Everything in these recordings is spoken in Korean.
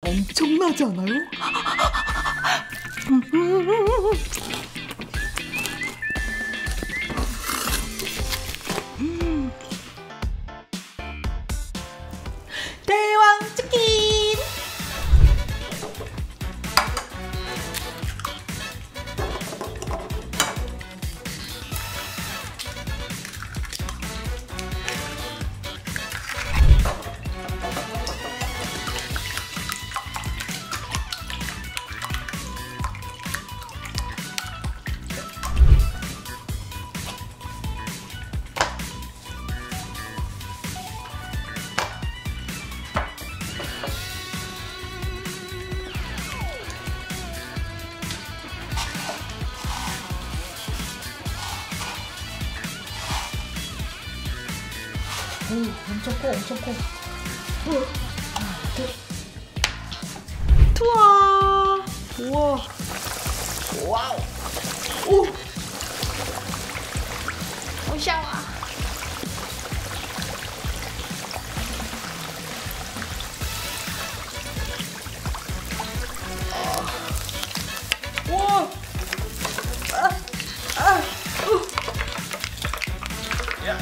엄청나지 않아요? 대왕 치킨! 오, 엄청 커, 엄청 커. 하나, 둘. 투하! 우와. 와우. 오! 오샤와. 와! 야,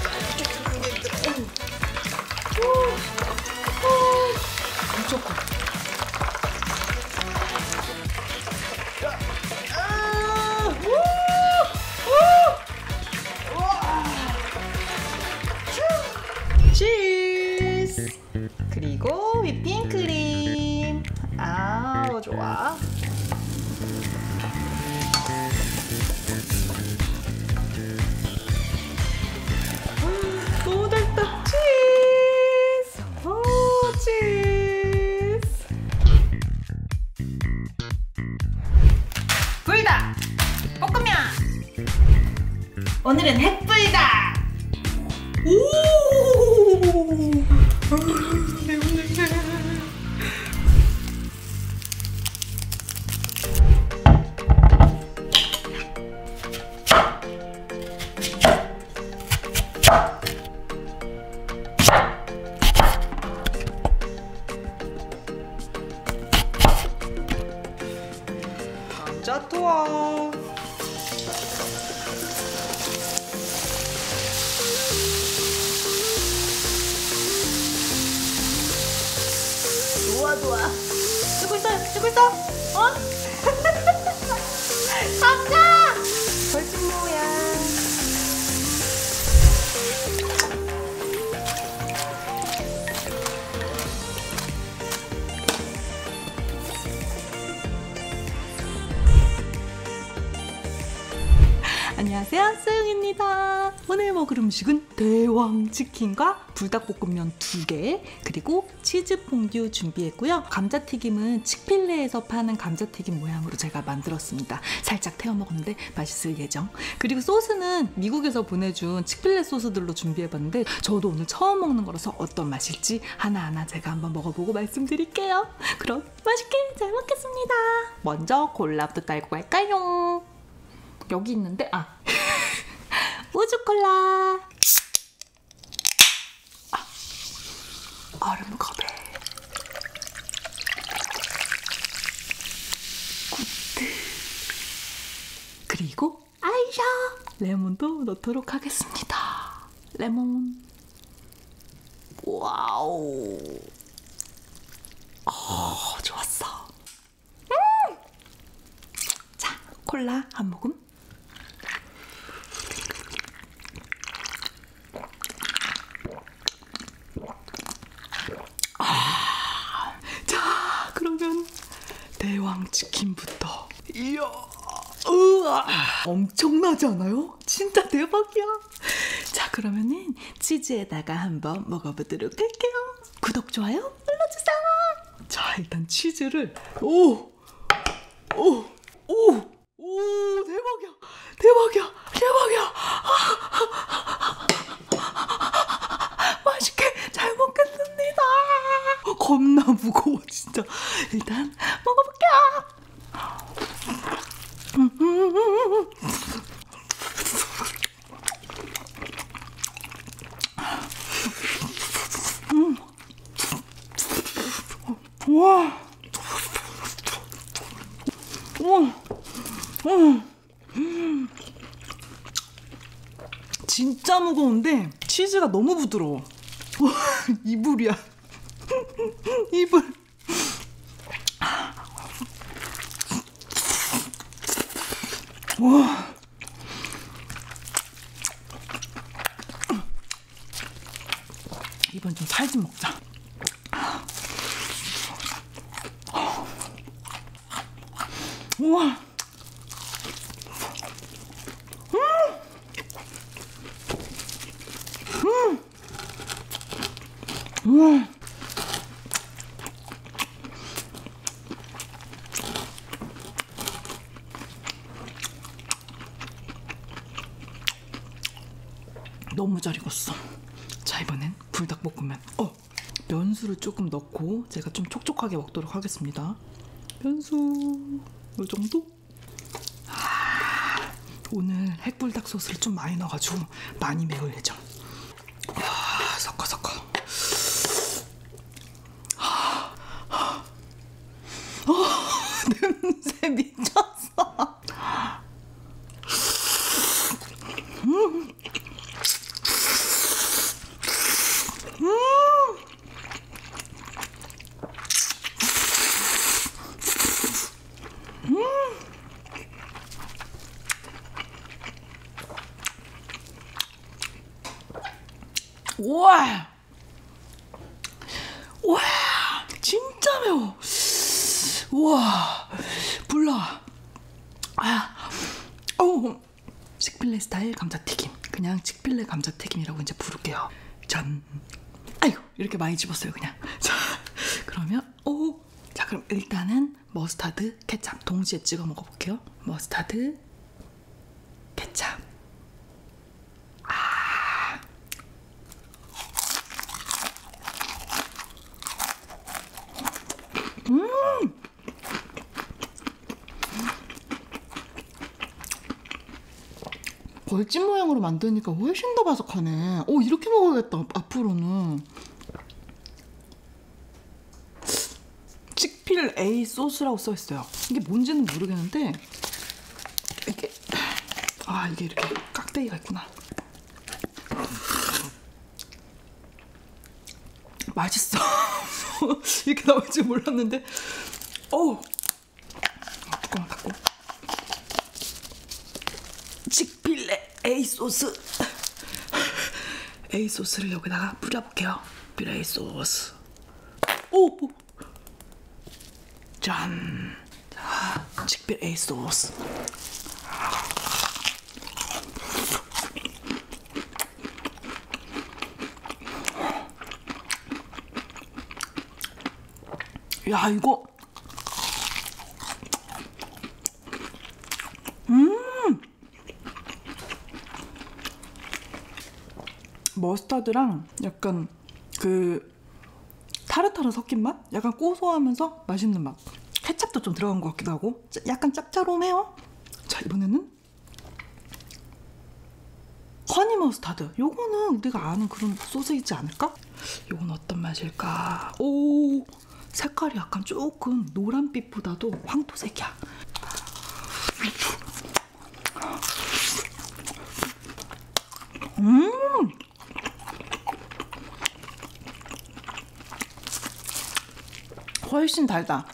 엄청 커. 치즈! 그리고 휘핑크림. 아우, 좋아. 너무 달다. 치즈! 오, 치즈! 불닭! 볶음면! 오늘은 햇불닭! 오! 매운 냄새. 감자 투하. 좋아. 쓰고 있어. 어? 감자! 벌집 모양. 안녕하세요, 수영입니다. 오늘 먹을 음식은 대왕 치킨과 불닭볶음면 2개, 그리고 치즈 퐁듀 준비했고요. 감자튀김은 칙필레에서 파는 감자튀김 모양으로 제가 만들었습니다. 살짝 태워 먹었는데 맛있을 예정. 그리고 소스는 미국에서 보내준 칙필레 소스들로 준비해봤는데 저도 오늘 처음 먹는 거라서 어떤 맛일지 하나하나 제가 한번 먹어보고 말씀드릴게요. 그럼 맛있게 잘 먹겠습니다. 먼저 콜라부터 딸고 갈까요? 여기 있는데, 우주콜라. 얼음 컵에 굿드, 그리고 아이샤 레몬도 넣도록 하겠습니다. 레몬. 와우. 좋았어. 자, 콜라 한 모금. 자, 그러면 대왕 치킨부터. 이야, 우와, 엄청나지 않아요? 진짜 대박이야. 자, 그러면은 치즈에다가 한번 먹어보도록 할게요. 구독, 좋아요 눌러주세요. 자, 일단 치즈를 대박이야. 맛있게 잘 먹겠습니다. 겁나 무거워 진짜. 일단 먹어볼게요. 와, 진짜 무거운데 치즈가 너무 부드러워. 이불이야. 이불. 와. 이번 좀 살 좀 먹자. 우와. 우와. 너무 잘 익었어. 자, 이번엔 불닭볶음면. 면수를 조금 넣고 제가 좀 촉촉하게 먹도록 하겠습니다. 면수 이 정도? 오늘 핵불닭 소스를 좀 많이 넣어가지고 많이 매울 예정. 섞어. 냄새 미쳤어. 우와, 진짜 매워. 우와, 불나. 칙필레 스타일 감자튀김. 그냥 칙필레 감자튀김이라고 이제 부를게요. 짠. 아이고, 이렇게 많이 집었어요 그냥. 자, 그러면 자, 그럼 일단은 머스타드, 케찹 동시에 찍어 먹어볼게요. 머스타드, 케찹. 벌집 모양으로 만드니까 훨씬 더 바삭하네. 이렇게 먹어야겠다 앞으로는. 칙필A 소스라고 써있어요. 이게 뭔지는 모르겠는데 이게 이렇게 깍대기가 있구나. 맛있어. 이렇게 나올 줄 몰랐는데. 뚜껑 닫고. 칙필레 A 소스. A 소스를 여기다가 뿌려볼게요. 필레 소스. 짠. 자, 칙필 A 소스. 야, 이거 머스타드랑 약간 그 타르타르 섞인 맛? 약간 고소하면서 맛있는 맛. 케찹도 좀 들어간 것 같기도 하고 약간 짭짤하네요. 자, 이번에는 허니 머스타드. 요거는 우리가 아는 그런 소스이지 않을까? 요건 어떤 맛일까? 색깔이 약간 조금 노란빛보다도 황토색이야. 훨씬 달다.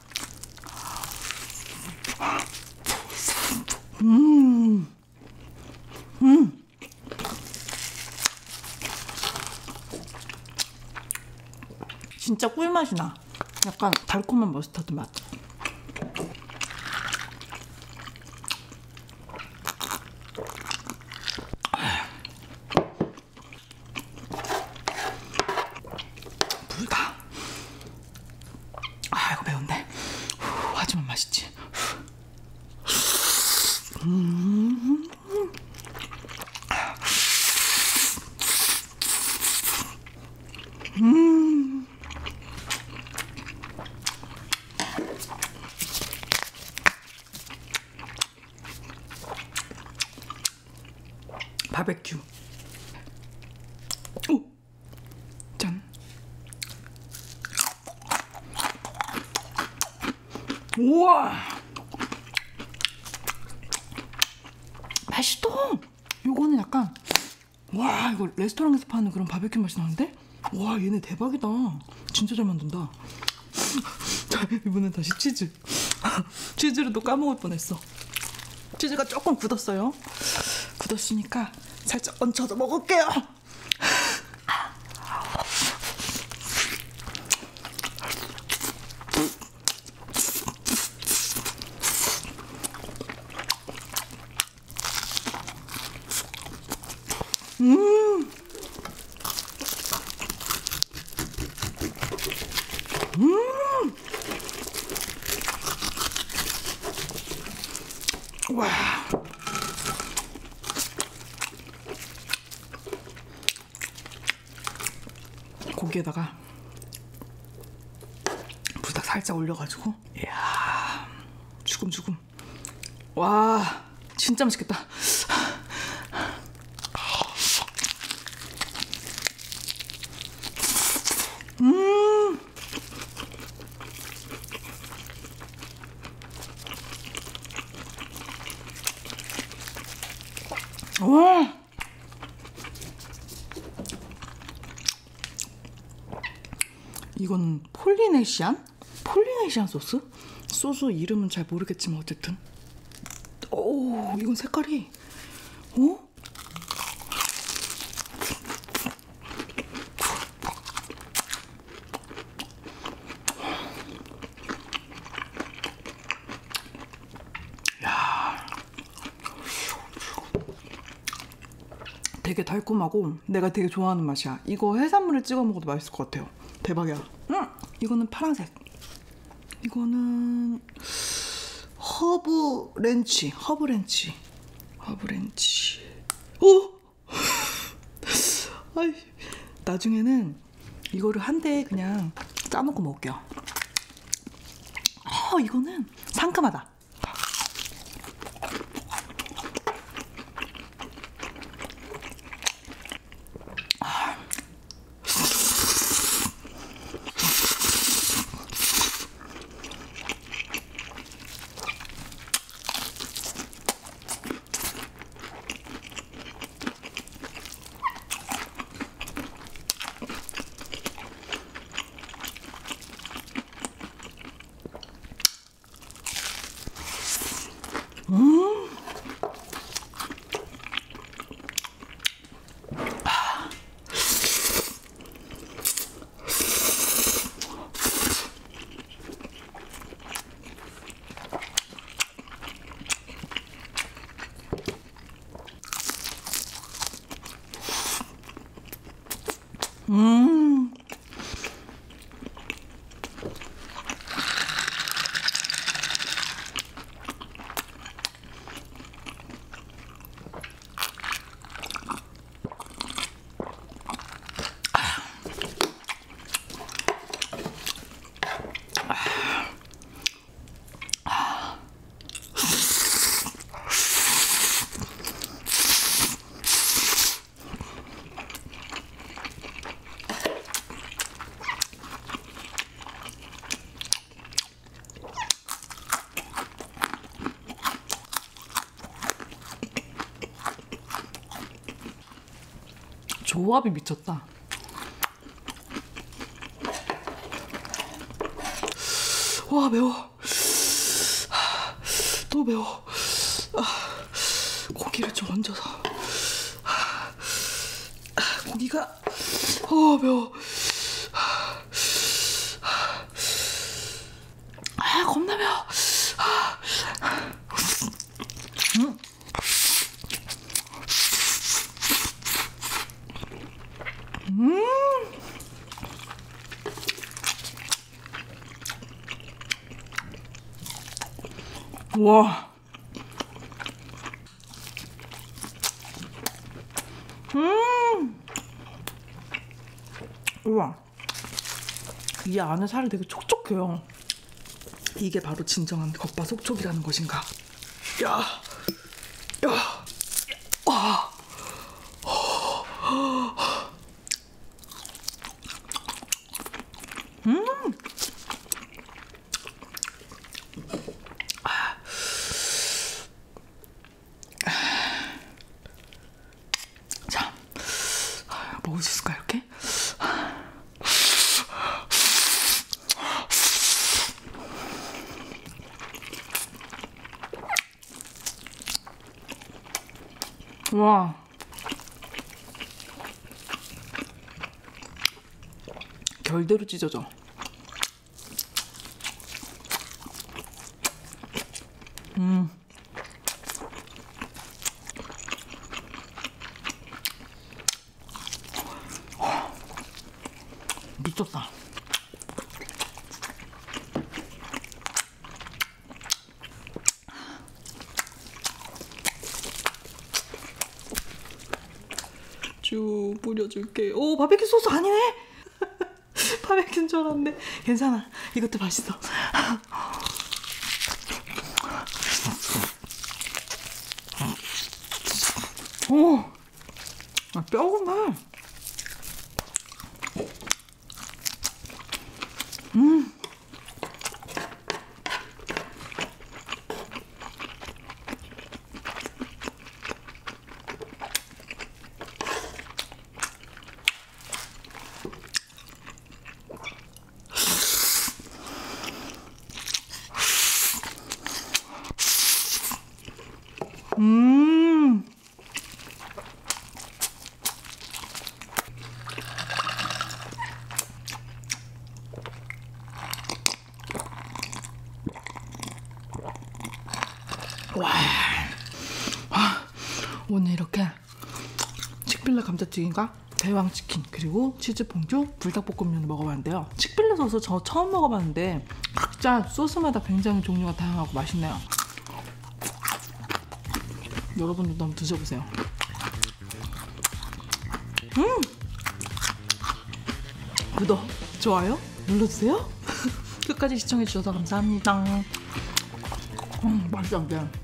진짜 꿀맛이 나. 약간 달콤한 머스타드 맛. 불다. 이거 매운데. 하지만 맛있지. 바베큐. 짠. 우와. 맛있어. 요거는 약간 와 이거 레스토랑에서 파는 그런 바베큐 맛이 나는데? 와 얘네 대박이다. 진짜 잘 만든다. 자 이번엔 다시 치즈. 치즈를 또 까먹을 뻔했어. 치즈가 조금 굳었어요. 굳었으니까 살짝 얹혀서 먹을게요. 와. 고기에다가 불닭 살짝 올려가지고 이야 주금주금. 와 진짜 맛있겠다. 와 이건 폴리네시안 소스? 소스 이름은 잘 모르겠지만 어쨌든 오 이건 색깔이 어? 야 되게 달콤하고 내가 되게 좋아하는 맛이야. 이거 해산물에 찍어 먹어도 맛있을 것 같아요. 대박이야. 이거는 파란색. 이거는 허브 렌치. 오! 아이, 나중에는 이거를 한 대에 그냥 짜놓고 먹을게요. 이거는 상큼하다. 조합이 미쳤다. 와 매워. 또 매워. 고기를 좀 얹어서. 고기가 매워. 겁나 매워. 와. 우와. 이 안에 살이 되게 촉촉해요. 이게 바로 진정한 겉바속촉이라는 것인가. 야. 와. 와. 결대로 찢어져. 미쳤다. 쭉 뿌려줄게. 오, 바베큐 소스 아니네. 바베큐인 줄 알았는데 괜찮아. 이것도 맛있어. 오, 뼈구나. 와, 오늘 이렇게 칙필레 감자튀김과 대왕치킨 그리고 치즈 퐁듀 불닭볶음면을 먹어봤는데요. 칙필레 소스 저 처음 먹어봤는데 각자 소스마다 굉장히 종류가 다양하고 맛있네요. 여러분들도 한번 드셔보세요. 구독, 좋아요 눌러주세요. 끝까지 시청해주셔서 감사합니다. 맛있어.